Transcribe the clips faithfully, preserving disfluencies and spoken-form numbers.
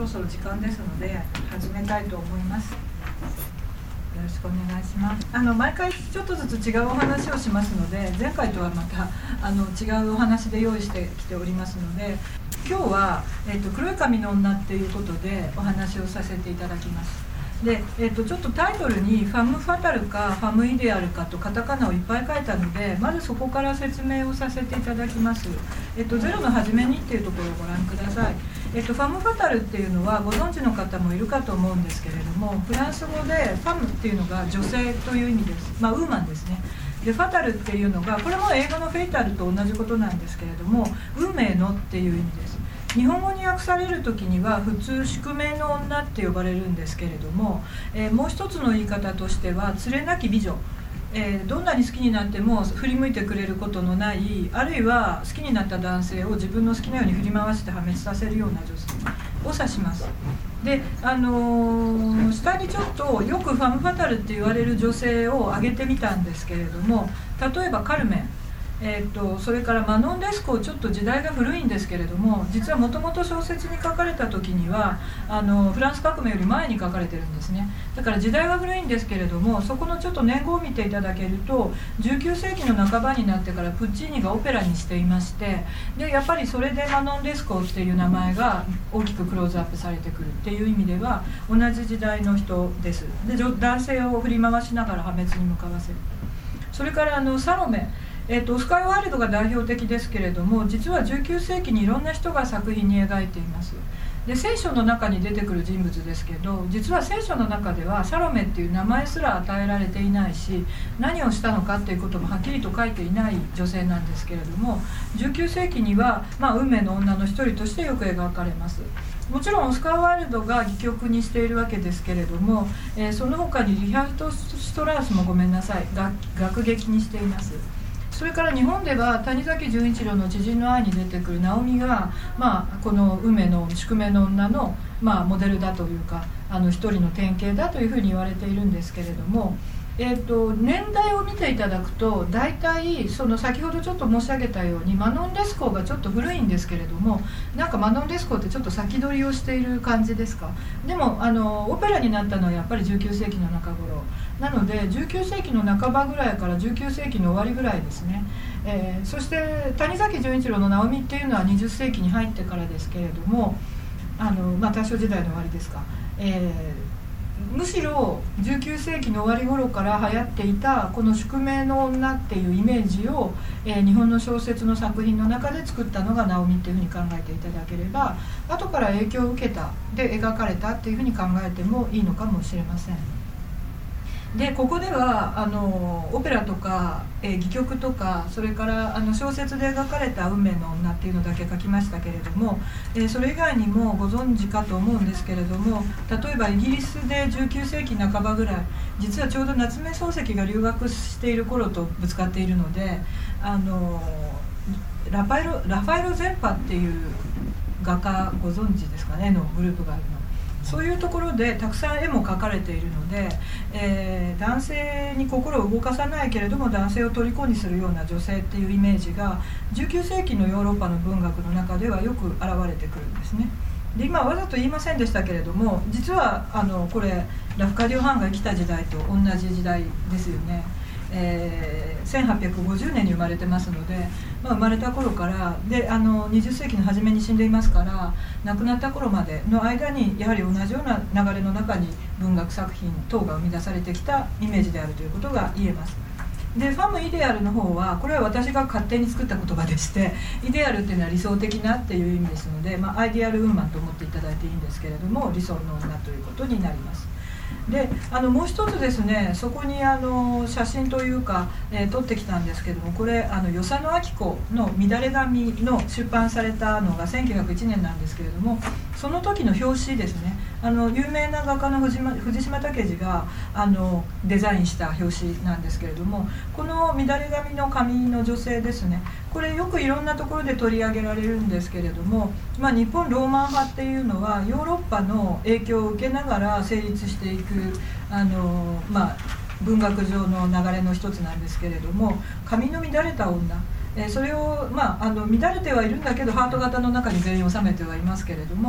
そろ時間ですので始めたいと思います。よろしくお願いします。あの毎回ちょっとずつ違うお話をしますので、前回とはまたあの違うお話で用意してきておりますので、今日は、えーと、黒い髪の女っていうことでお話をさせていただきます。で、えーと、ちょっとタイトルにファム・ファタルかファム・イデアルかとカタカナをいっぱい書いたので、まずそこから説明をさせていただきます。えーと、ゼロの初めにっていうところをご覧ください。えーと、ファム・ファタルっていうのはご存知の方もいるかと思うんですけれども、フランス語でファムっていうのが女性という意味です。まあウーマンですね。でファタルっていうのが、これも英語のフェイタルと同じことなんですけれども、運命のっていう意味です。日本語に訳される時には普通宿命の女って呼ばれるんですけれども、えー、もう一つの言い方としては連れなき美女、えー、どんなに好きになっても振り向いてくれることのない、あるいは好きになった男性を自分の好きなように振り回して破滅させるような女性を指します。で、あのー、下にちょっとよくファム・ファタルって言われる女性を挙げてみたんですけれども、例えばカルメン、えー、とそれからマノン・レスコー、ちょっと時代が古いんですけれども、実はもともと小説に書かれた時にはあのフランス革命より前に書かれてるんですね。だから時代は古いんですけれども、そこのちょっと年号を見ていただけると、じゅうきゅうせいきの半ばになってからプッチーニがオペラにしていまして、でやっぱりそれでマノン・レスコーっていう名前が大きくクローズアップされてくるっていう意味では同じ時代の人です。で男性を振り回しながら破滅に向かわせる。それからあのサロメ、えー、とオスカー・ワイルドが代表的ですけれども、実はじゅうきゅうせいきにいろんな人が作品に描いています。で聖書の中に出てくる人物ですけど、実は聖書の中ではサロメっていう名前すら与えられていないし、何をしたのかっていうこともはっきりと書いていない女性なんですけれども、じゅうきゅうせいきには、まあ、運命の女の一人としてよく描かれます。もちろんオスカー・ワイルドが戯曲にしているわけですけれども、えー、その他にリヒャルト・シュトラウスもごめんなさい、楽劇にしています。それから日本では谷崎潤一郎の知人の愛に出てくる直美が、まあ、この運命の宿命の女の、まあ、モデルだというか、あの一人の典型だというふうに言われているんですけれども、えー、と年代を見ていただくと、大体その先ほどちょっと申し上げたようにマノン・レスコーがちょっと古いんですけれども、なんかマノン・レスコーってちょっと先取りをしている感じですか。でもあのオペラになったのはやっぱりじゅうきゅうせいきの中頃なので、じゅうきゅうせいきの半ばぐらいからじゅうきゅうせいきの終わりぐらいですね。えー、そして谷崎潤一郎の直美っていうのはにじゅっせいきに入ってからですけれども、あの、まあ、大正時代の終わりですか。えーむしろじゅうきゅうせいきの終わり頃から流行っていたこの宿命の女っていうイメージを、えー、日本の小説の作品の中で作ったのが直美っていうふうに考えていただければ、後から影響を受けたで描かれたっていうふうに考えてもいいのかもしれません。でここではあのオペラとか、えー、戯曲とか、それからあの小説で描かれた運命の女っていうのだけ書きましたけれども、えー、それ以外にもご存知かと思うんですけれども、例えばイギリスでじゅうきゅうせいきなかばぐらい、実はちょうど夏目漱石が留学している頃とぶつかっているので、あのラファエロ、ラファエロ・ゼンパっていう画家ご存知ですかね、のグループがあるの。そういうところでたくさん絵も描かれているので、えー、男性に心を動かさないけれども男性を虜にするような女性っていうイメージがじゅうきゅうせいきのヨーロッパの文学の中ではよく現れてくるんですね。で今わざと言いませんでしたけれども、実はあのこれラフカディオ・ハンが生きた時代と同じ時代ですよね。えー、せんはっぴゃくごじゅうねんに生まれてますので、まあ、生まれた頃からであのにじゅっせいきの初めに死んでいますから、亡くなった頃までの間にやはり同じような流れの中に文学作品等が生み出されてきたイメージであるということが言えます。でファム・イデアルの方は、これは私が勝手に作った言葉でして、イデアルっていうのは理想的なっていう意味ですので、まあ、アイデアルウーマンと思っていただいていいんですけれども、理想の女ということになります。であのもう一つですね、そこにあの写真というか、えー、撮ってきたんですけども、これあの与謝野晶子の乱れ髪の出版されたのがせんきゅうひゃくいちねんなんですけれども、その時の表紙ですね、あの有名な画家の藤島、藤島武二があのデザインした表紙なんですけれども、この乱れ髪の髪の女性ですね、これよくいろんなところで取り上げられるんですけれども、まあ、日本ローマン派っていうのはヨーロッパの影響を受けながら成立していくあの、まあ、文学上の流れの一つなんですけれども、髪の乱れた女、えそれを、まあ、あの乱れてはいるんだけどハート型の中に全員収めてはいますけれども、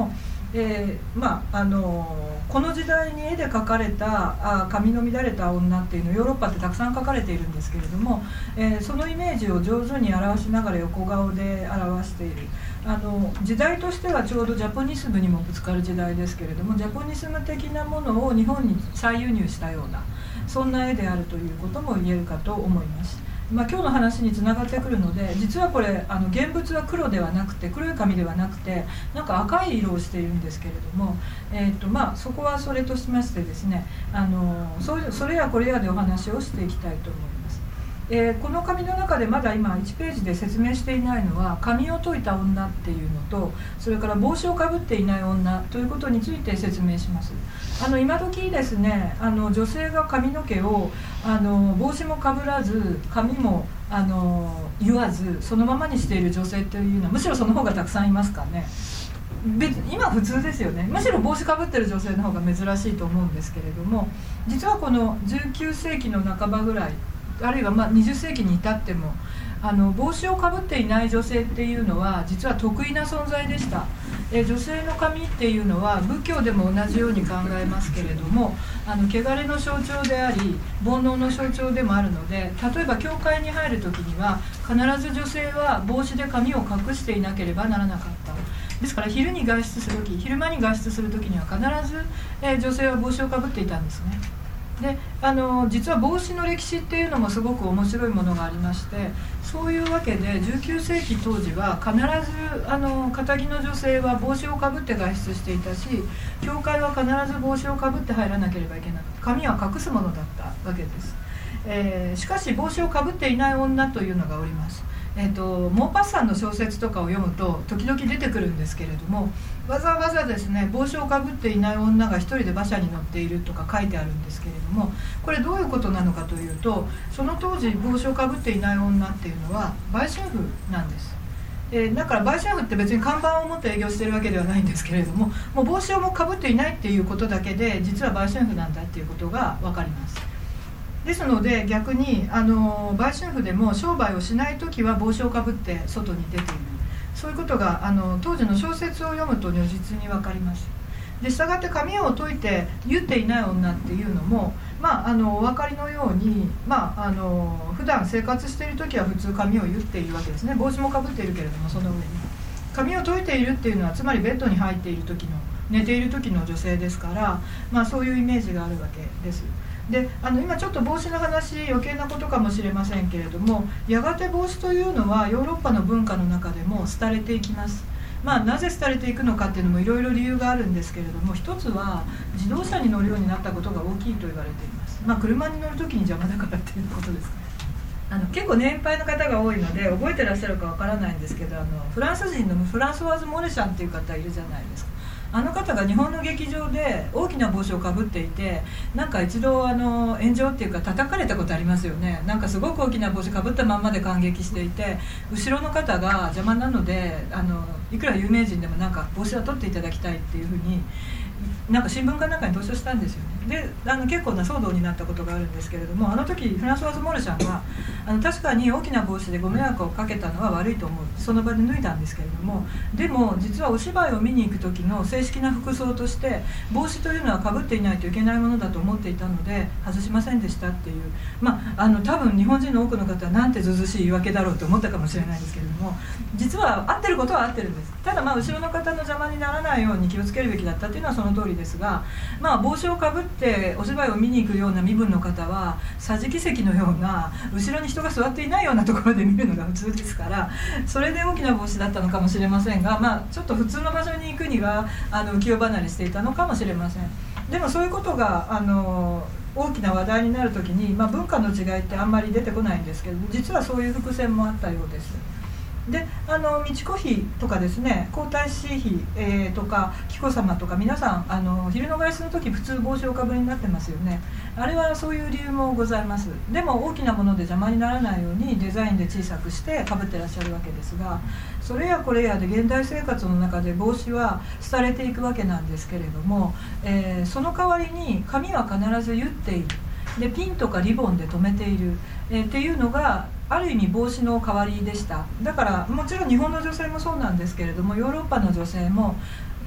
えーまあ、あのこの時代に絵で描かれたあ髪の乱れた女っていうのをヨーロッパってたくさん描かれているんですけれども、えー、そのイメージを上手に表しながら横顔で表している。あの時代としてはちょうどジャポニスムにもぶつかる時代ですけれども、ジャポニスム的なものを日本に再輸入したようなそんな絵であるということも言えるかと思います。まあ、今日の話につながってくるので、実はこれあの現物は黒ではなくて、黒い紙ではなくてなんか赤い色をしているんですけれども、えーとまあ、そこはそれとしましてですね、あの そ, それやこれやでお話をしていきたいと思います。えー、この紙の中でまだ今いちページで説明していないのは、髪を解いた女っていうのと、それから帽子をかぶっていない女ということについて説明します。あの今時ですね、あの女性が髪の毛をあの帽子もかぶらず髪もあの言わずそのままにしている女性というのはむしろその方がたくさんいますかね。別今普通ですよね。むしろ帽子かぶってる女性の方が珍しいと思うんですけれども、実はこのじゅうきゅうせいきの半ばぐらい、あるいはまあにじゅっせいきに至ってもあの帽子をかぶっていない女性っていうのは実は得意な存在でした。え女性の髪っていうのは仏教でも同じように考えますけれども、あの汚れの象徴であり煩悩の象徴でもあるので、例えば教会に入る時には必ず女性は帽子で髪を隠していなければならなかった。ですから昼に外出する時、昼間に外出する時には必ず、え女性は帽子をかぶっていたんですね。であの実は帽子の歴史っていうのもすごく面白いものがありまして、そういうわけでじゅうきゅうせいき当時は必ずあの堅気の女性は帽子をかぶって外出していたし、教会は必ず帽子をかぶって入らなければいけなくて、髪は隠すものだったわけです。えー、しかし帽子をかぶっていない女というのがおります。えーと、モーパッサンの小説とかを読むと時々出てくるんですけれども、わざわざですね帽子をかぶっていない女が一人で馬車に乗っているとか書いてあるんですけれども、これどういうことなのかというと、その当時帽子をかぶっていない女っていうのは売春婦なんです。えー、だから売春婦って別に看板を持って営業してるわけではないんですけれども、もう帽子をもかぶっていないっていうことだけで実は売春婦なんだっていうことが分かります。ですので逆にあの売春婦でも商売をしないときは帽子をかぶって外に出ている、そういうことがあの当時の小説を読むと如実に分かります。でしたがって髪を解いて言っていない女っていうのも、まあ、あのお分かりのように、まあ、あの普段生活しているときは普通髪を言っているわけですね。帽子もかぶっているけれども、その上に髪を解いているっていうのはつまりベッドに入っている時の寝ている時の女性ですから、まあ、そういうイメージがあるわけです。であの今ちょっと帽子の話余計なことかもしれませんけれども、やがて帽子というのはヨーロッパの文化の中でも廃れていきます。まあ、なぜ廃れていくのかっていうのもいろいろ理由があるんですけれども、一つは自動車に乗るようになったことが大きいと言われています。まあ、車に乗る時に邪魔だからっていうことですかね。あの結構年配の方が多いので覚えてらっしゃるかわからないんですけど、あのフランス人のフランソワーズ・モレシャンっていう方いるじゃないですか。あの方が日本の劇場で大きな帽子をかぶっていて、なんか一度あの炎上っていうか叩かれたことありますよね。なんかすごく大きな帽子かぶったまんまで感激していて、後ろの方が邪魔なのであのいくら有名人でもなんか帽子は取っていただきたいっていうふうになんか新聞かなんかに投書したんですよね。であの結構な騒動になったことがあるんですけれども、あの時フランソワーズ・モルシャンはあの確かに大きな帽子でご迷惑をかけたのは悪いと思う、その場で脱いだんですけれども、でも実はお芝居を見に行く時の正式な服装として帽子というのはかぶっていないといけないものだと思っていたので外しませんでしたっていう、まあ、あの多分日本人の多くの方はなんてずうずうしい言い訳だろうと思ったかもしれないんですけれども、実は合ってることは合ってるんです。ただまあ後ろの方の邪魔にならないように気をつけるべきだったっていうのはその通りですが、まあ、帽子をかぶってお芝居を見に行くような身分の方は桟敷席のような後ろに人が座っていないようなところで見るのが普通ですから、それで大きな帽子だったのかもしれませんが、まあ、ちょっと普通の場所に行くにはあの浮世離れしていたのかもしれません。でもそういうことがあの大きな話題になるときに、まあ、文化の違いってあんまり出てこないんですけど、実はそういう伏線もあったようです。であの美智子妃とかですね、皇太子妃、えー、とか紀子さまとか皆さんあの昼の外出の時普通帽子をかぶりになってますよね。あれはそういう理由もございます。でも大きなもので邪魔にならないようにデザインで小さくしてかぶってらっしゃるわけですが、それやこれやで現代生活の中で帽子は廃れていくわけなんですけれども、えー、その代わりに髪は必ず結っている、でピンとかリボンで留めている、えー、っていうのがある意味帽子の代わりでした。だからもちろん日本の女性もそうなんですけれども、ヨーロッパの女性も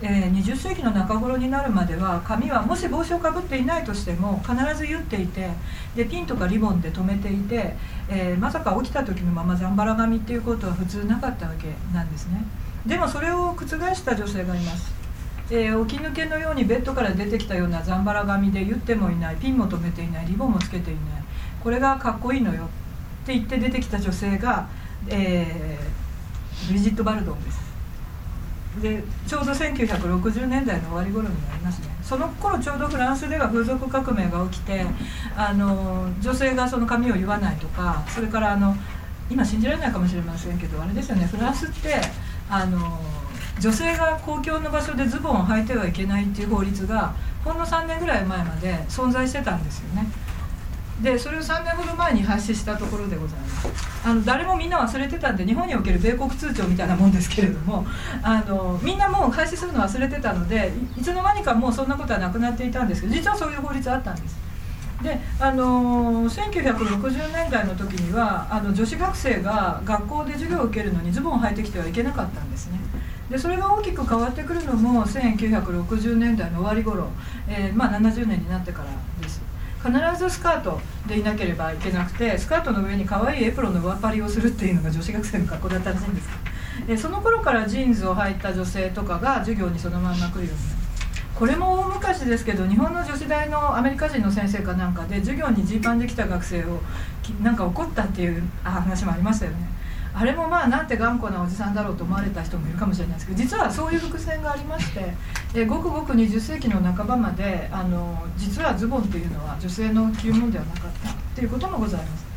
えー、にじゅっせいきの中頃になるまでは髪はもし帽子をかぶっていないとしても必ず結っていて、でピンとかリボンで留めていて、えー、まさか起きた時のままざんばら髪っていうことは普通なかったわけなんですね。でもそれを覆した女性がいます。えー、起き抜けのようにベッドから出てきたようなざんばら髪で結ってもいない、ピンも留めていない、リボンもつけていない、これがかっこいいのよって言って出てきた女性が、えー、ブリジット・バルドンです。でちょうどせんきゅうひゃくろくじゅうねんだいの終わり頃になりますね。その頃ちょうどフランスでは風俗革命が起きて、あの女性がその髪を結わないとか、それからあの今信じられないかもしれませんけど、あれですよね、フランスってあの女性が公共の場所でズボンを履いてはいけないっていう法律がほんのさんねんぐらい前まで存在してたんですよね。でそれをさんねんほど前に廃止したところでございます。あの誰もみんな忘れてたんで、日本における米国通帳みたいなもんですけれども、あのみんなもう廃止するの忘れてたので、い, いつの間にかもうそんなことはなくなっていたんですけど、実はそういう法律あったんです。であのせんきゅうひゃくろくじゅうねんだいの時にはあの女子学生が学校で授業を受けるのにズボンを履いてきてはいけなかったんですね。でそれが大きく変わってくるのもせんきゅうひゃくろくじゅうねんだいの終わり頃、えーまあ、ななじゅうねんになってからです。必ずスカートでいなければいけなくて、スカートの上に可愛いエプロンの上っ張りをするっていうのが女子学生の格好だったらしいんです。でその頃からジーンズを履いた女性とかが授業にそのまんま来るようになる。これも大昔ですけど、日本の女子大のアメリカ人の先生かなんかで授業にジーパンで来た学生をなんか怒ったっていう話もありましたよね。あれもまあなんて頑固なおじさんだろうと思われた人もいるかもしれないですけど、実はそういう伏線がありまして、えごくごくにじゅっせいきの半ばまであの実はズボンっていうのは女性の着るものではなかったということもございます。